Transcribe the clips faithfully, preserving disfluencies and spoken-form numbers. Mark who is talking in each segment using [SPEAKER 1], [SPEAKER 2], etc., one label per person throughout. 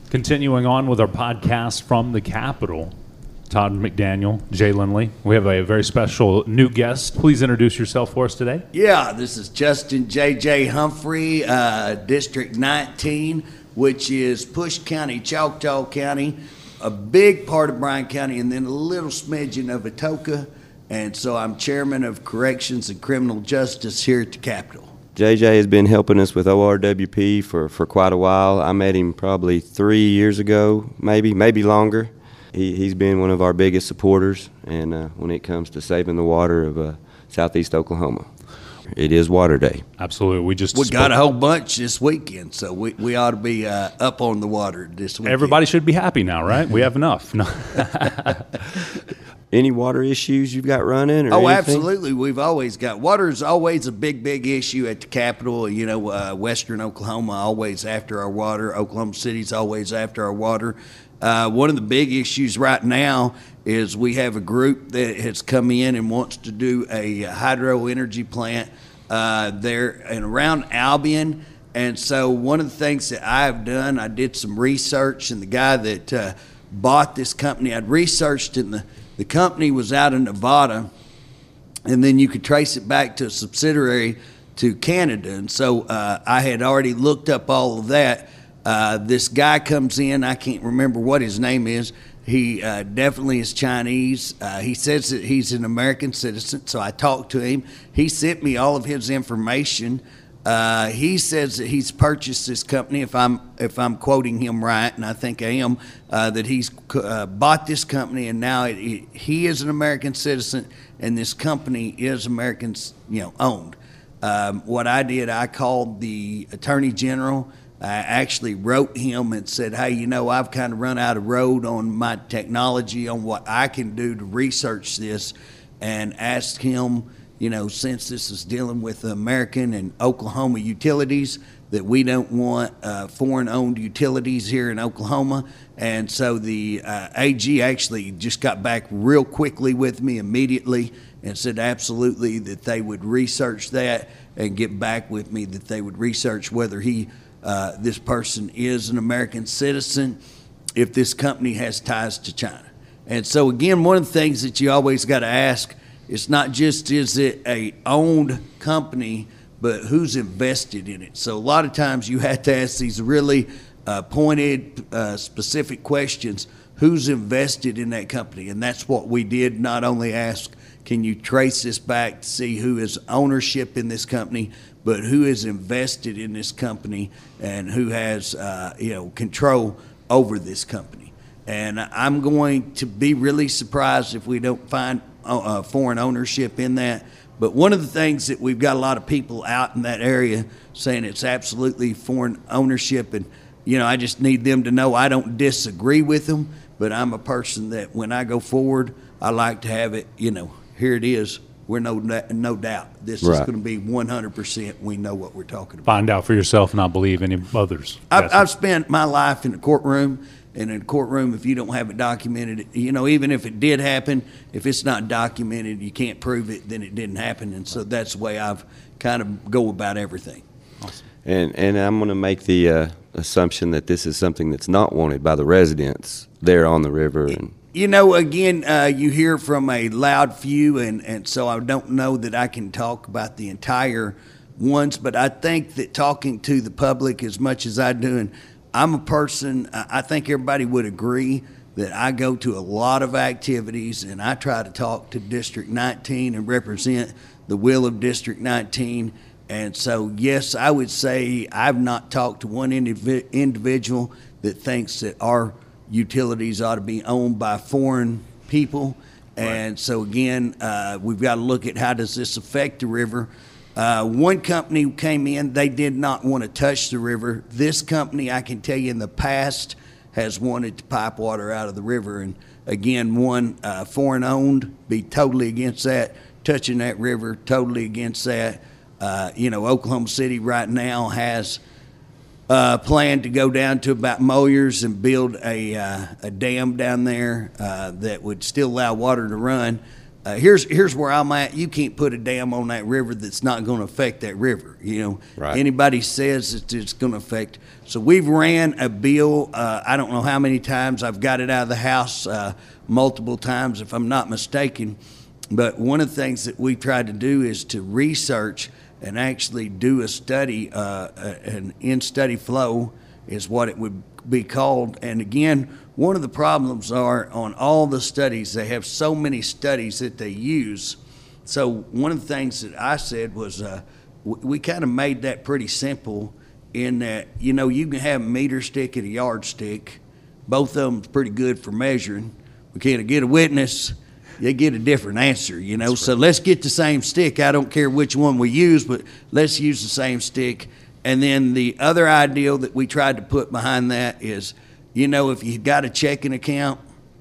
[SPEAKER 1] Continuing on with our podcast from the Capitol, Todd McDaniel, Jay Lindley. We have a very special new guest. Please introduce yourself for us today.
[SPEAKER 2] Yeah, this is Justin J J Humphrey, uh, District nineteen, which is Push County, Choctaw County, a big part of Bryan County, and then a little smidgen of Atoka. And so I'm chairman of Corrections and Criminal Justice here at the Capitol.
[SPEAKER 3] J J has been helping us with O R W P for, for quite a while. I met him probably three years ago, maybe, maybe longer. He, he's been one of our biggest supporters, and uh, when it comes to saving the water of uh, southeast Oklahoma. It is Water Day.
[SPEAKER 1] Absolutely. We just
[SPEAKER 2] We
[SPEAKER 1] spoke.
[SPEAKER 2] got a whole bunch this weekend, so we, we ought to be uh, up on the water this weekend.
[SPEAKER 1] Everybody should be happy now, right? We have enough. No.
[SPEAKER 3] Any water issues you've got running? Or
[SPEAKER 2] Oh,
[SPEAKER 3] anything?
[SPEAKER 2] absolutely. We've always got water is always a big, big issue at the Capitol. You know, uh, Western Oklahoma always after our water. Oklahoma City's always after our water. Uh, one of the big issues right now is we have a group that has come in and wants to do a hydro energy plant uh, there and around Albion. And so one of the things that I've done, I did some research, and the guy that uh, bought this company, I'd researched, and the, the company was out in Nevada, and then you could trace it back to a subsidiary to Canada. And so uh, I had already looked up all of that. Uh, this guy comes in, I can't remember what his name is. He uh, definitely is Chinese. Uh, he says that he's an American citizen, so I talked to him. He sent me all of his information. Uh, he says that he's purchased this company, if I'm if I'm quoting him right, and I think I am, uh, that he's uh, bought this company, and now it, it, he is an American citizen, and this company is American, you know, owned. Um, what I did, I called the Attorney General. I actually wrote him and said, hey, you know, I've kind of run out of road on my technology, on what I can do to research this, and asked him, you know, since this is dealing with American and Oklahoma utilities, that we don't want uh, foreign-owned utilities here in Oklahoma. And so the uh, A G actually just got back real quickly with me immediately and said absolutely that they would research that and get back with me, that they would research whether he Uh, this person is an American citizen, if this company has ties to China. And so again, one of the things that you always got to ask is not just is it a owned company, but who's invested in it. So a lot of times you have to ask these really uh, pointed, uh, specific questions. Who's invested in that company? And that's what we did. Not only ask, can you trace this back to see who is ownership in this company, but who is invested in this company and who has, uh, you know, control over this company. And I'm going to be really surprised if we don't find uh, foreign ownership in that. But one of the things that we've got a lot of people out in that area saying it's absolutely foreign ownership. And, you know, I just need them to know I don't disagree with them, but I'm a person that when I go forward, I like to have it, you know, here it is. We're no no doubt. This
[SPEAKER 3] Right.
[SPEAKER 2] is going to be one hundred percent. We know what we're talking about.
[SPEAKER 1] Find out for yourself, not believe any others.
[SPEAKER 2] I've, I've spent my life in the courtroom, and in a courtroom, if you don't have it documented, you know, even if it did happen, if it's not documented, you can't prove it, then it didn't happen. And so that's the way I've kind of go about everything.
[SPEAKER 3] And and I'm going to make the uh, assumption that this is something that's not wanted by the residents there on the river. And
[SPEAKER 2] You know, again, uh, you hear from a loud few, and, and so I don't know that I can talk about the entire ones, but I think that talking to the public as much as I do, and I'm a person, I think everybody would agree that I go to a lot of activities, and I try to talk to District nineteen and represent the will of District nineteen. And so, yes, I would say I've not talked to one indiv- individual that thinks that our utilities ought to be owned by foreign people. And right. So again, uh, we've got to look at how does this affect the river. Uh, one company came in, they did not want to touch the river. This company, I can tell you in the past, has wanted to pipe water out of the river. And again, one uh, foreign owned, be totally against that. Touching that river, totally against that. Uh, you know, Oklahoma City right now has Uh, plan to go down to about Moyers and build a uh, a dam down there uh, that would still allow water to run. Uh, here's here's where I'm at. You can't put a dam on that river that's not going to affect that river. You know,
[SPEAKER 3] Right.
[SPEAKER 2] anybody says that it's going to affect. So we've ran a bill. Uh, I don't know how many times. I've got it out of the House uh, multiple times, if I'm not mistaken. But one of the things that we tried to do is to research and actually do a study, uh, an in-study flow is what it would be called. And again, one of the problems are on all the studies, they have so many studies that they use. So one of the things that I said was uh, we, we kind of made that pretty simple in that, you know, you can have a meter stick and a yardstick. Both of them's pretty good for measuring. We can't get a witness, they get a different answer, you know. So let's get the same stick. I don't care which one we use, but let's use the same stick. And then the other ideal that we tried to put behind that is, you know, if you've got a checking account,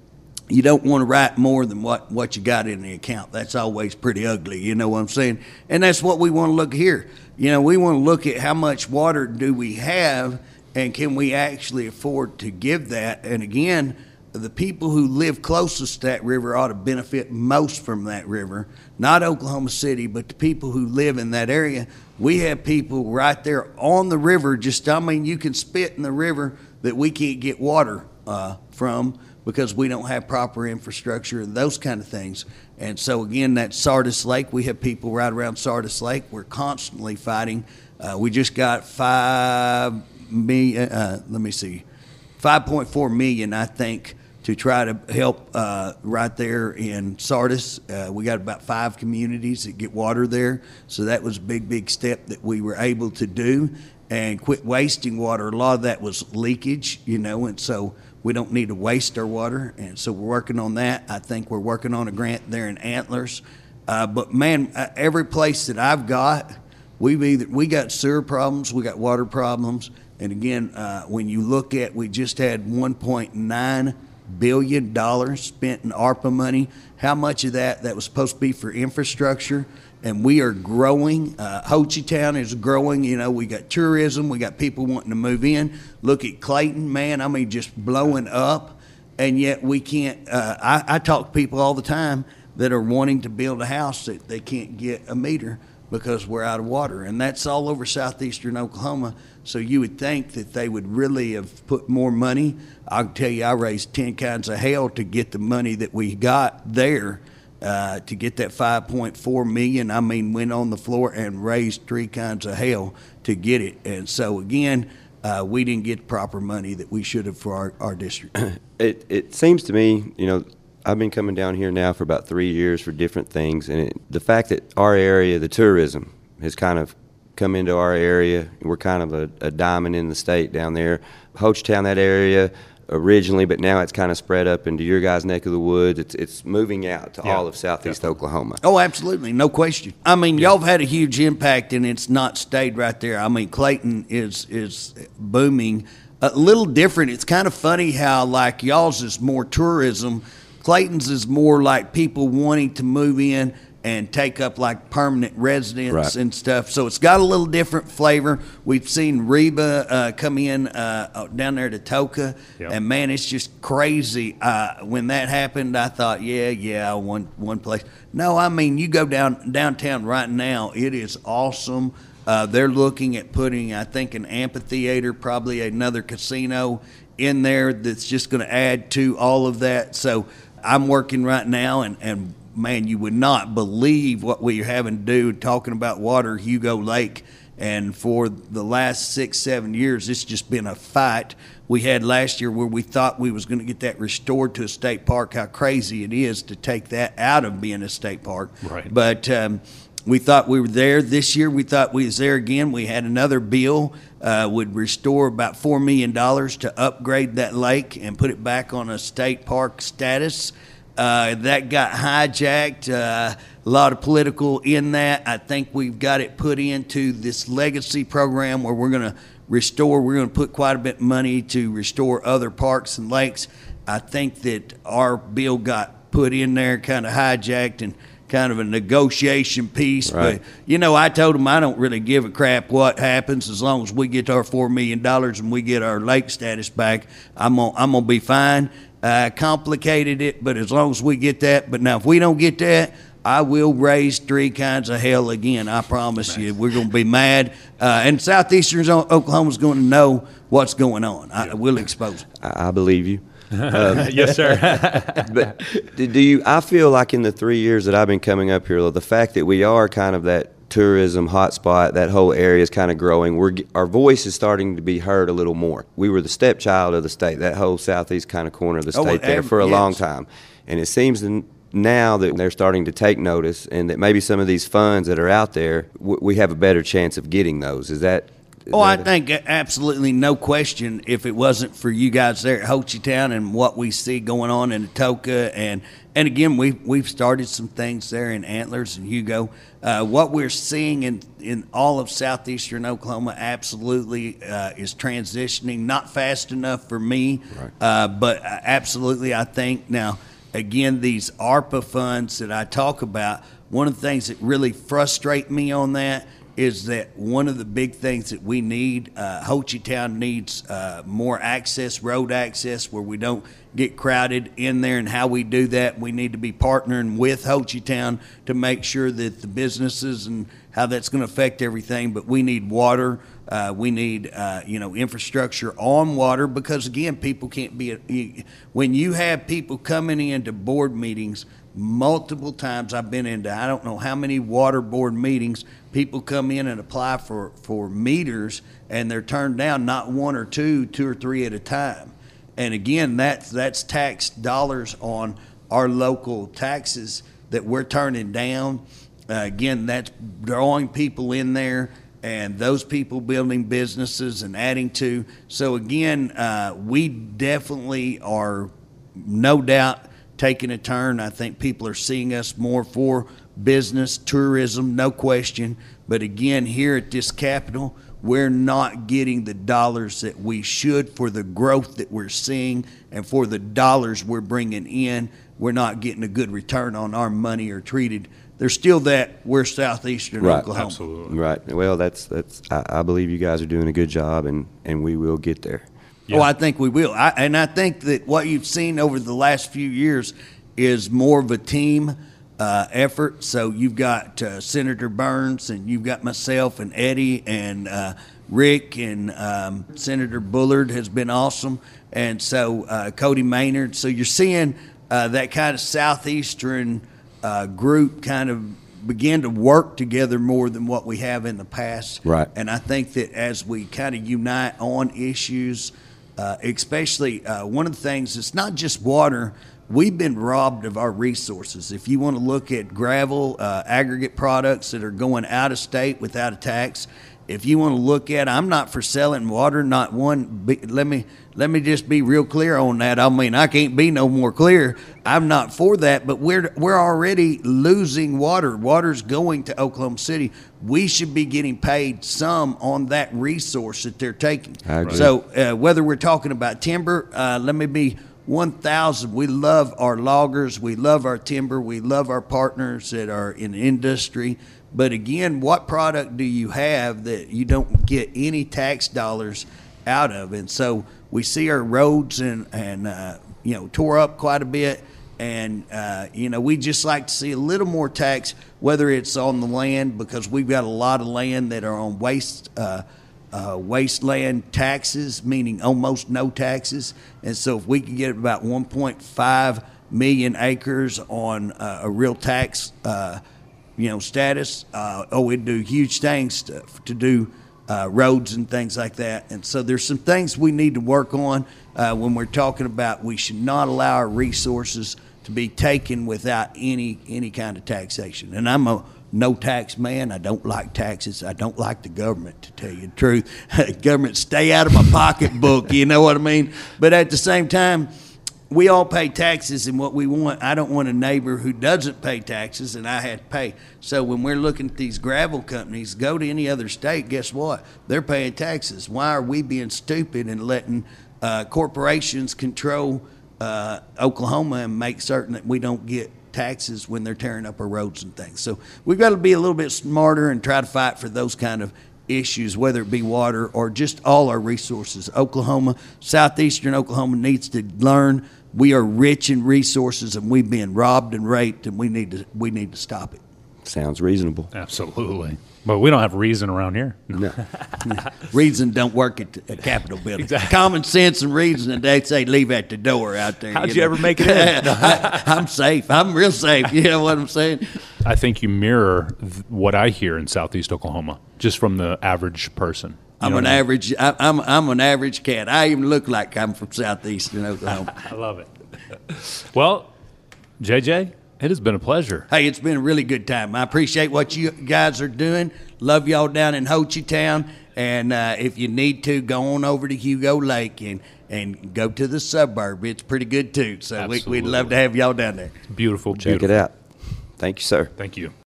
[SPEAKER 2] you don't want to write more than what, what you got in the account. That's always pretty ugly, you know what I'm saying? And that's what we want to look here. You know, we want to look at how much water do we have and can we actually afford to give that. And again, the people who live closest to that river ought to benefit most from that river, not Oklahoma City, but the people who live in that area. We have people right there on the river, just, I mean, you can spit in the river that we can't get water uh, from because we don't have proper infrastructure and those kind of things. And so again, that Sardis Lake, we have people right around Sardis Lake. We're constantly fighting. Uh, we just got five million, uh, let me see, five point four million, I think, to try to help uh, right there in Sardis. Uh, we got about five communities that get water there. So that was a big, big step that we were able to do and quit wasting water. A lot of that was leakage, you know, and so we don't need to waste our water. And so we're working on that. I think we're working on a grant there in Antlers. Uh, but man, uh, every place that I've got, we've either, we got sewer problems, we got water problems. And again, uh, when you look at, we just had one point nine billion dollars spent in ARPA money. How much of that that was supposed to be for infrastructure? And we are growing. Uh, Ho Chi Town is growing. You know, we got tourism. We got people wanting to move in. Look at Clayton, man. I mean, just blowing up. And yet we can't. Uh, I, I talk to people all the time that are wanting to build a house that they can't get a meter because we're out of water. And that's all over southeastern Oklahoma. So you would think that they would really have put more money. I'll tell you, I raised ten kinds of hell to get the money that we got there, uh, to get that five point four million. I mean, went on the floor and raised three kinds of hell to get it. And so again, uh, we didn't get the proper money that we should have for our, our district.
[SPEAKER 3] It it seems to me, you know, I've been coming down here now for about three years for different things, and it, the fact that our area, the tourism, has kind of come into our area. We're kind of a, a diamond in the state down there. Ho Chi Town, that area originally, but now it's kind of spread up into your guys' neck of the woods. It's it's moving out to
[SPEAKER 1] Yeah,
[SPEAKER 3] all of southeast
[SPEAKER 1] definitely.
[SPEAKER 3] Oklahoma.
[SPEAKER 2] Oh, absolutely, no question. I mean, y'all have had a huge impact, and it's not stayed right there. I mean, Clayton is is booming. A little different. It's kind of funny how like y'all's is more tourism. Clayton's is more like people wanting to move in and take up like permanent residence
[SPEAKER 3] Right.
[SPEAKER 2] and stuff. So it's got a little different flavor. We've seen Reba uh, come in uh, down there to Toka,
[SPEAKER 1] Yep.
[SPEAKER 2] and man, it's just crazy. Uh, when that happened, I thought, yeah, yeah, one one place. No, I mean, you go down downtown right now, it is awesome. Uh, they're looking at putting, I think, an amphitheater, probably another casino in there that's just going to add to all of that. So I'm working right now, and, and man, you would not believe what we're having to do talking about water, Hugo Lake. And for the last six, seven years, it's just been a fight. We had last year where we thought we was going to get that restored to a state park. How crazy it is to take that out of being a state park.
[SPEAKER 1] Right.
[SPEAKER 2] But um, we thought we were there. This year we thought we was there again. We had another bill uh, would restore about four million dollars to upgrade that lake and put it back on a state park status. Uh, that got hijacked. Uh, a lot of political in that. I think we've got it put into this legacy program where we're going to restore. We're going to put quite a bit of money to restore other parks and lakes. I think that our bill got put in there, kind of hijacked, and kind of a negotiation piece.
[SPEAKER 3] Right.
[SPEAKER 2] But, you know, I told them I don't really give a crap what happens as long as we get our four million dollars and we get our lake status back. I'm gonna, I'm gonna be fine. uh, complicated it, but as long as we get that. But now if we don't get that, I will raise three kinds of hell again. I promise you. We're going to be mad. Uh, and Southeastern Oklahoma's going to know what's going on. I will expose it.
[SPEAKER 3] I, I believe you.
[SPEAKER 1] Yes, sir.
[SPEAKER 3] But do do you? I feel like in the three years that I've been coming up here, the fact that we are kind of that tourism hotspot, that whole area is kind of growing. We're our voice is starting to be heard a little more. We were the stepchild of the state, that whole southeast kind of corner of the
[SPEAKER 2] Oh,
[SPEAKER 3] state there
[SPEAKER 2] ev-
[SPEAKER 3] for a
[SPEAKER 2] yes.
[SPEAKER 3] long time, and it seems that now that they're starting to take notice, and that maybe some of these funds that are out there, w- we have a better chance of getting those. Is that? Is
[SPEAKER 2] Oh, I
[SPEAKER 3] that-
[SPEAKER 2] think absolutely no question. If it wasn't for you guys there at Ho Chi Town and what we see going on in Atoka, and and again we we've started some things there in Antlers and Hugo. Uh, what we're seeing in in all of southeastern Oklahoma absolutely uh, is transitioning. Not fast enough for me,
[SPEAKER 3] Right.
[SPEAKER 2] uh, but absolutely I think now. Again, these ARPA funds that I talk about. One of the things that really frustrate me on that is that one of the big things that we need, uh, Ho Chi Town needs uh, more access, road access, where we don't get crowded in there. And how we do that, we need to be partnering with Ho Chi Town to make sure that the businesses and how that's going to affect everything. But we need water. Uh, we need, uh, you know, infrastructure on water because, again, people can't be – when you have people coming into board meetings multiple times, I've been into I don't know how many water board meetings, people come in and apply for, for meters, and they're turned down not one or two, two or three at a time. And, again, that's, that's tax dollars on our local taxes that we're turning down. Uh, again, that's drawing people in there, and those people building businesses and adding to. So again, uh, we definitely are, no doubt, taking a turn. I think people are seeing us more for business, tourism, no question. But again, here at this Capitol, we're not getting the dollars that we should for the growth that we're seeing and for the dollars we're bringing in. We're not getting a good return on our money or treated. There's still that we're southeastern
[SPEAKER 3] Right.
[SPEAKER 2] Oklahoma.
[SPEAKER 1] Absolutely.
[SPEAKER 3] Right. Well, that's that's. I, I believe you guys are doing a good job, and and we will get there.
[SPEAKER 1] Yeah.
[SPEAKER 2] Oh, I think we will. I, and I think that what you've seen over the last few years is more of a team uh, effort. So you've got uh, Senator Burns, and you've got myself and Eddie and uh, Rick, and um, Senator Bullard has been awesome. And so uh, Cody Maynard. So you're seeing uh, that kind of southeastern uh, group kind of begin to work together more than what we have in the past.
[SPEAKER 3] Right.
[SPEAKER 2] And I think that as we kind of unite on issues, uh, especially uh, one of the things, it's not just water. We've been robbed of our resources. If you want to look at gravel, uh, aggregate products that are going out of state without a tax, if you want to look at, I'm not for selling water, not one. Be, let me let me just be real clear on that. I mean, I can't be no more clear. I'm not for that, but we're we're already losing water. Water's going to Oklahoma City. We should be getting paid some on that resource that they're taking.
[SPEAKER 3] I agree.
[SPEAKER 2] So uh, whether we're talking about timber, uh, let me be one thousand. We love our loggers. We love our timber. We love our partners that are in industry. But again, what product do you have that you don't get any tax dollars out of? And so we see our roads and, and uh, you know, tore up quite a bit. And, uh, you know, we just like to see a little more tax, whether it's on the land, because we've got a lot of land that are on waste uh, uh, wasteland taxes, meaning almost no taxes. And so if we could get about one point five million acres on uh, a real tax uh you know, status, uh, oh, it'd do huge things to, to do uh, roads and things like that. And so there's some things we need to work on uh, when we're talking about we should not allow our resources to be taken without any any kind of taxation. And I'm a no tax man. I don't like taxes. I don't like the government, to tell you the truth. Government, stay out of my pocketbook, you know what I mean? But at the same time, we all pay taxes, and what we want, I don't want a neighbor who doesn't pay taxes and I had to pay. So when we're looking at these gravel companies, go to any other state, guess what? They're paying taxes. Why are we being stupid and letting uh, corporations control uh, Oklahoma and make certain that we don't get taxes when they're tearing up our roads and things? So we've got to be a little bit smarter and try to fight for those kind of issues, whether it be water or just all our resources. Oklahoma, southeastern Oklahoma needs to learn we are rich in resources and we've been robbed and raped, and we need to we need to stop it.
[SPEAKER 3] Sounds reasonable.
[SPEAKER 1] Absolutely. But we don't have reason around here.
[SPEAKER 3] No.
[SPEAKER 2] Reason don't work at the Capitol building. Common sense and reason, and they say leave at the door out there.
[SPEAKER 1] How'd you,
[SPEAKER 2] know?
[SPEAKER 1] ever make it in?
[SPEAKER 2] I, I'm safe. I'm real safe. You know what I'm saying?
[SPEAKER 1] I think you mirror th- what I hear in Southeast Oklahoma, just from the average person. You
[SPEAKER 2] I'm
[SPEAKER 1] know
[SPEAKER 2] an
[SPEAKER 1] what I mean?
[SPEAKER 2] average. I, I'm I'm an average cat. I even look like I'm from southeastern Oklahoma.
[SPEAKER 1] I love it. Well, J J, it has been a pleasure.
[SPEAKER 2] Hey, it's been a really good time. I appreciate what you guys are doing. Love y'all down in Ho Chi Town. And uh, if you need to, go on over to Hugo Lake and, and go to the suburb. It's pretty good, too. So we, we'd love to have y'all down there.
[SPEAKER 1] Beautiful.
[SPEAKER 3] Check
[SPEAKER 1] beautiful.
[SPEAKER 3] it out. Thank you, sir.
[SPEAKER 1] Thank you.